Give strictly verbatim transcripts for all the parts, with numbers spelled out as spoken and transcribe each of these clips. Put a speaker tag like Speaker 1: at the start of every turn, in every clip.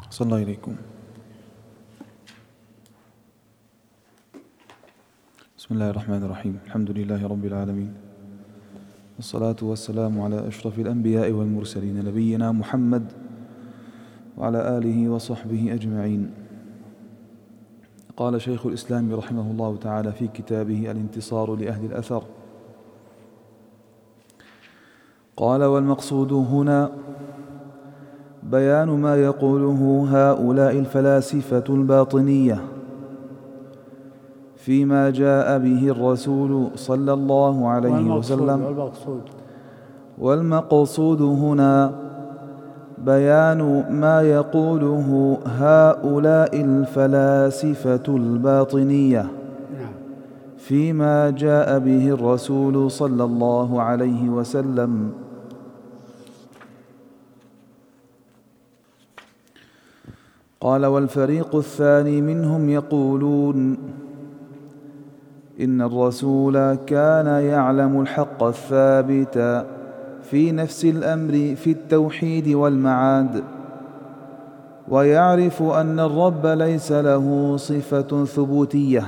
Speaker 1: صلى الله عليكم. بسم الله الرحمن الرحيم. الحمد لله رب العالمين، والصلاة والسلام على أشرف الأنبياء والمرسلين نبينا محمد وعلى آله وصحبه أجمعين. قال شيخ الإسلام رحمه الله تعالى في كتابه الانتصار لأهل الأثر، قال: والمقصود هنا بيان ما يقوله هؤلاء الفلاسفة الباطنية فيما جاء به الرسول صلى الله عليه وسلم.
Speaker 2: والمقصود,
Speaker 1: والمقصود هنا بيان ما يقوله هؤلاء الفلاسفة الباطنية فيما جاء به الرسول صلى الله عليه وسلم. قال: والفريق الثاني منهم يقولون إن الرسول كان يعلم الحق الثابت في نفس الأمر في التوحيد والمعاد، ويعرف أن الرب ليس له صفة ثبوتية،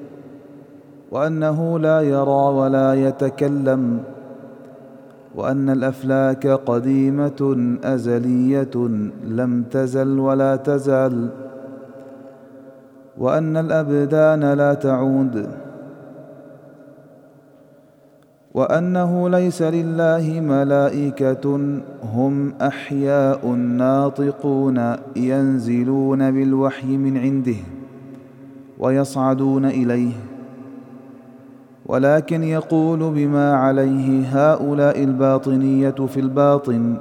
Speaker 1: وأنه لا يرى ولا يتكلم، وأن الأفلاك قديمة أزلية لم تزل ولا تزال، وأن الأبدان لا تعود، وأنه ليس لله ملائكة هم أحياء ناطقون ينزلون بالوحي من عنده ويصعدون إليه، ولكن يقول بما عليه هؤلاء الباطنية في الباطن،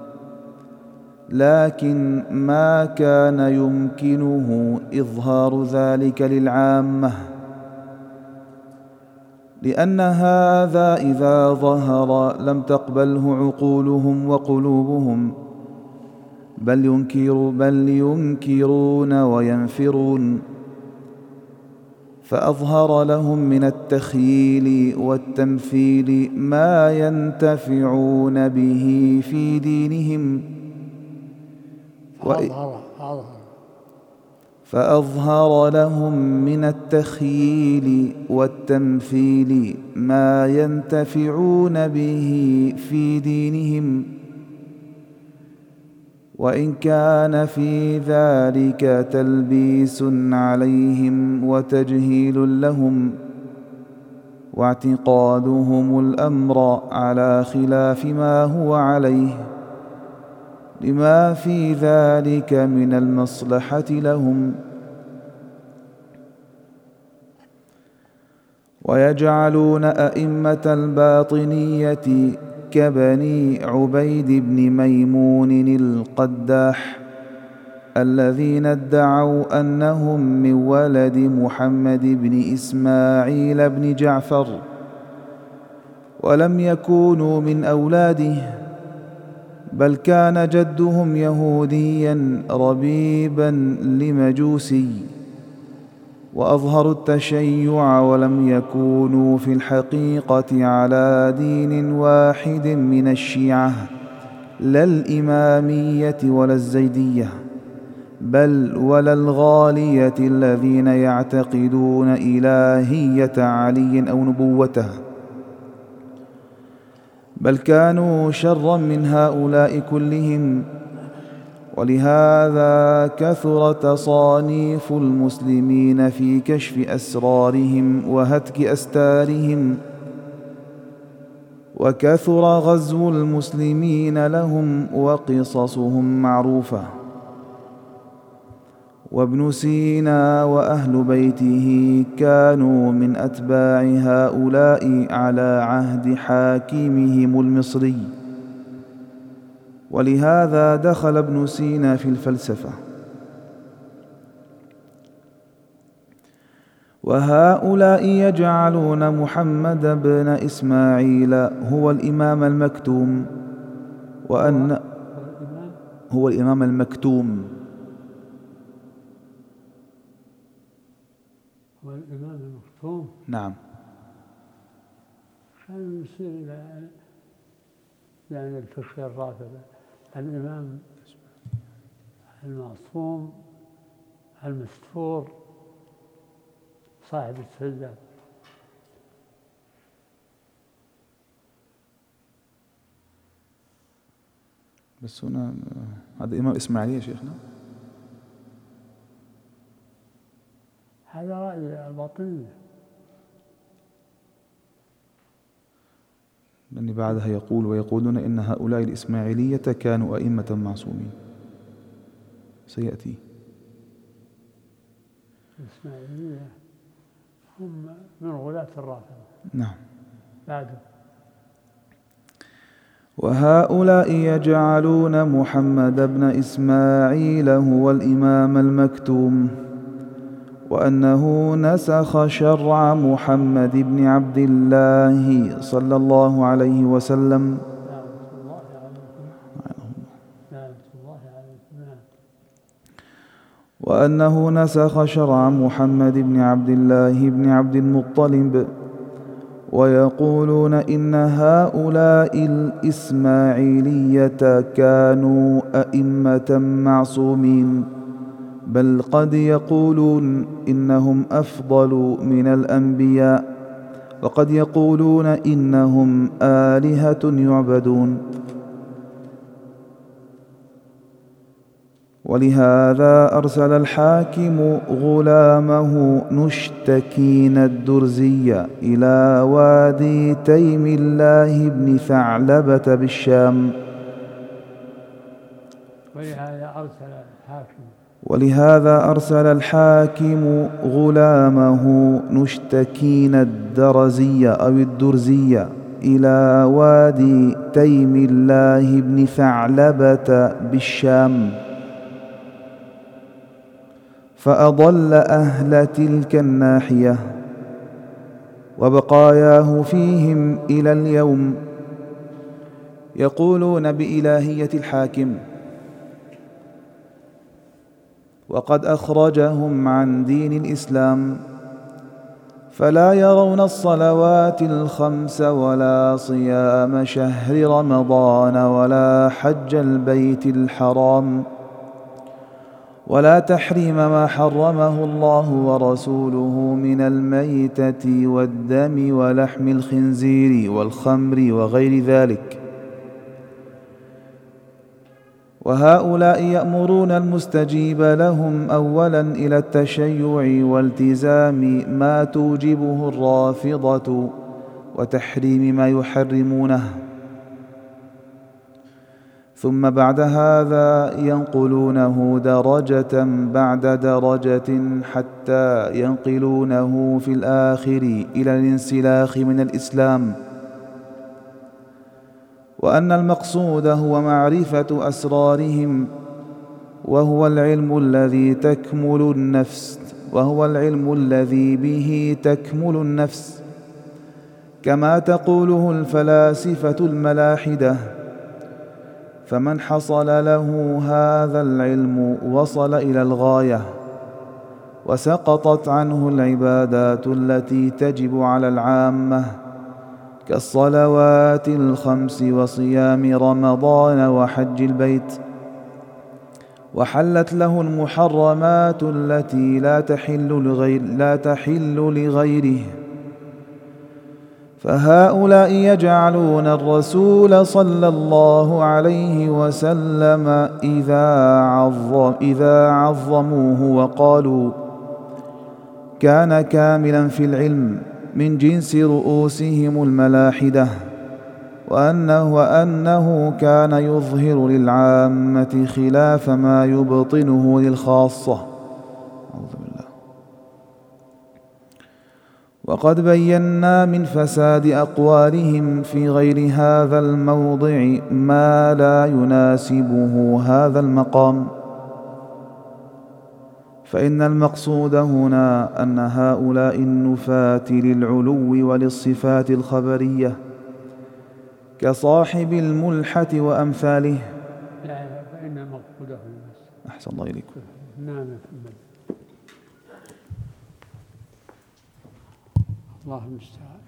Speaker 1: لكن ما كان يمكنه إظهار ذلك للعامة، لأن هذا إذا ظهر لم تقبله عقولهم وقلوبهم، بل ينكر بل ينكرون وينفرون، فأظهر لهم من التخييل والتمثيل ما ينتفعون به في دينهم،
Speaker 2: فأظهر,
Speaker 1: فأظهر لهم من التخييل والتمثيل ما ينتفعون به في دينهم، وإن كان في ذلك تلبيس عليهم وتجهيل لهم، واعتقادهم الأمر على خلاف ما هو عليه، لما في ذلك من المصلحة لهم. ويجعلون أئمة الباطنية كبني عبيد بن ميمون القداح الذين ادعوا أنهم من ولد محمد بن إسماعيل بن جعفر، ولم يكونوا من أولاده، بل كان جدهم يهوديا ربيبا لمجوسي، وأظهروا التشيع، ولم يكونوا في الحقيقة على دين واحد من الشيعة، لا الإمامية ولا الزيدية، بل ولا الغالية الذين يعتقدون إلهية علي أو نبوته، بل كانوا شرا من هؤلاء كلهم. ولهذا كثر تصانيف المسلمين في كشف أسرارهم وهتك أستارهم، وكثر غزو المسلمين لهم وقصصهم معروفة. وابن سينا وأهل بيته كانوا من أتباع هؤلاء على عهد حاكمهم المصري، ولهذا دخل ابن سينا في الفلسفة. وهؤلاء يجعلون محمد بن إسماعيل هو الإمام المكتوم، وأن هو الإمام المكتوم
Speaker 2: هو الإمام المكتوم.
Speaker 1: نعم.
Speaker 2: كان يصير يعني الفقه الرافض الإمام المعصوم المستور صاحب السلة.
Speaker 1: بس هنا هذا إمام إسماعيلية يا شيخنا؟
Speaker 2: هذا رأي الباطنية.
Speaker 1: لأن بعدها يقول ويقولون إن هؤلاء الإسماعيلية كانوا أئمة معصومين، سيأتي.
Speaker 2: الإسماعيلية هم من غلاة الرافضة.
Speaker 1: نعم.
Speaker 2: بعده.
Speaker 1: وهؤلاء يجعلون محمد بن إسماعيل هو الإمام المكتوم، وأنه نسخ شرع محمد بن عبد الله صلى الله عليه وسلم. وأنه نسخ شرع محمد بن عبد الله بن عبد المطلب. ويقولون إن هؤلاء الإسماعيلية كانوا أئمة معصومين، بل قد يقولون إنهم أفضل من الأنبياء، وقد يقولون إنهم آلهة يعبدون. ولهذا أرسل الحاكم غلامه نشتكين الدرزي إلى وادي تيم الله بن ثعلبة بالشام.
Speaker 2: ولهذا أرسل الحاكم
Speaker 1: ولهذا أرسل الحاكم غلامه نشتكين الدرزي أو الدرزي إلى وادي تيم الله بن ثعلبة بالشام، فأضل أهل تلك الناحية، وبقاياه فيهم إلى اليوم يقولون بإلهية الحاكم، وقد أخرجهم عن دين الإسلام، فلا يرون الصلوات الخمس ولا صيام شهر رمضان ولا حج البيت الحرام ولا تحريم ما حرمه الله ورسوله من الميتة والدم ولحم الخنزير والخمر وغير ذلك. وهؤلاء يأمرون المستجيب لهم أولا إلى التشيع والتزام ما توجبه الرافضة وتحريم ما يحرمونه، ثم بعد هذا ينقلونه درجة بعد درجة حتى ينقلونه في الآخر إلى الانسلاخ من الإسلام، وأن المقصود هو معرفة أسرارهم، وهو العلم الذي تكمل النفس وهو العلم الذي به تكمل النفس، كما تقوله الفلاسفة الملاحدة. فمن حصل له هذا العلم وصل إلى الغاية، وسقطت عنه العبادات التي تجب على العامة كالصلوات الخمس وصيام رمضان وحج البيت، وحلت له المحرمات التي لا تحل لغير لا تحل لغيره. فهؤلاء يجعلون الرسول صلى الله عليه وسلم إذا عظم إذا عظموه وقالوا كان كاملا في العلم من جنس رؤوسهم الملاحدة، وأنه, وأنه كان يظهر للعامة خلاف ما يبطنه للخاصة. أعوذ بالله. وقد بينا من فساد أقوالهم في غير هذا الموضع ما لا يناسبه هذا المقام، فإن المقصود هنا أن هؤلاء النفاة للعلو وللصفات الخبرية كصاحب الملحة وأمثاله.
Speaker 2: لا فإن المقصود هنا.
Speaker 1: أحسن الله إليكم.
Speaker 2: نعم. الله المستعان.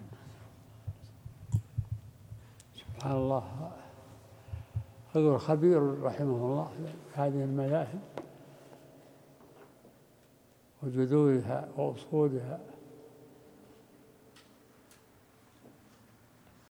Speaker 2: سبحان الله. يقول خبير رحمه الله هذه المذاهب وجذورها وأصولها